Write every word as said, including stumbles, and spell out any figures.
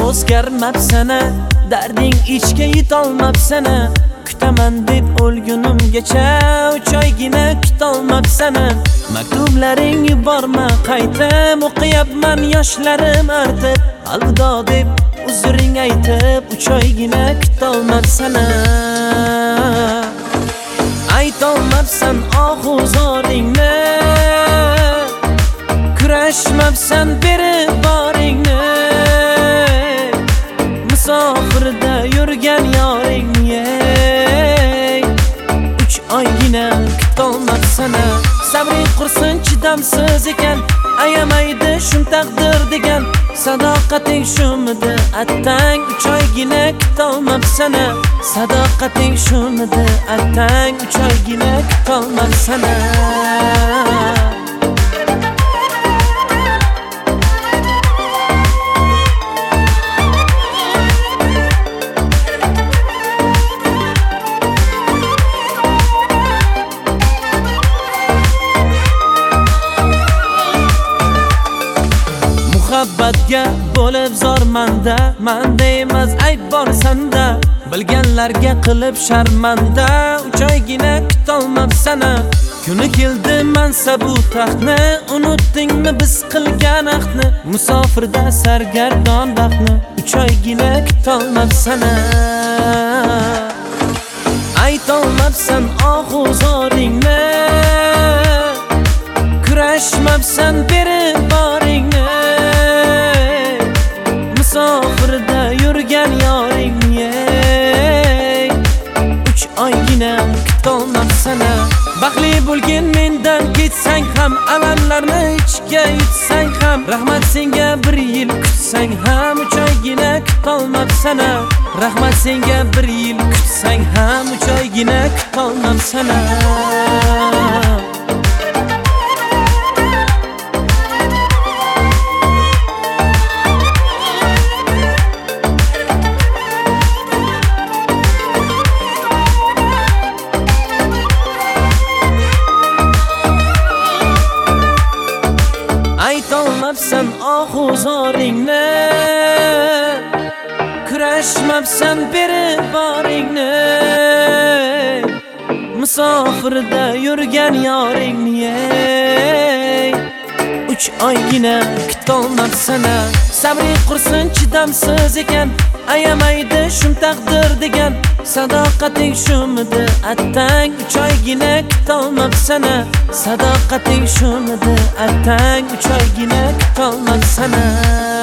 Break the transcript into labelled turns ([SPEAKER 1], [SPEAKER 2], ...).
[SPEAKER 1] o'zgarmabsana, darding ichga yetolmabsana. Kutaman deb o'lgunimgacha uch oygina kutolmabsana. Maktublaring yuborma qaytib, o'qiyapman yoshlarim artib. Alvido deb uzring aytib uch oygina kutolmabsana. Aytolmabsan ohu-zoringni, kurashmabsan berib boringni. Musofirda yurgan yoringni uch oygina kutolmabsana. Sabring qursin chidamsiz ekan, ayamaydi shum taqdir degan. Sadoqating shumidi attang uch oygina kutolmabsana. Sadoqating shumidi attang uch oygina kutolmabsana. Muhabbatga bo'lib zormanda, manda emas ayb bor sanda. Bilganlarga qilib sharmanda, uch oygina kutolmabsana. Kuni keldi mansabu taxtni, unutdingmi biz qilgan ahdni? Musofirda sargardon vaqtni uch oygina kutolmabsana. Aytolmabsan ohu-zoringni, kurashmabsan berib boringni. Musofirda yurgan yoringni uch oygina kutolmabsana. Baxtli bo'lgin mendan ketsang ham, alamlarni ichga yutsang ham. Rahmat senga bir yil kutsang ham uch oygina kutolmabsana. Rahmat senga bir yil kutsang ham uch oygina kutolmabsana. Aytolmabsan ohu-zoringni, kurashmabsan berib boringni. Musofirda yurgan yoringni uch oygina kutolmabsana. Sabring qursin chidamsiz ekan, ayamaydi shum taqdir degan. Sadoqating shumidi attang uch oygina kutolmabsana. Sadoqating shumidi attang uch oygina kutolmabsana.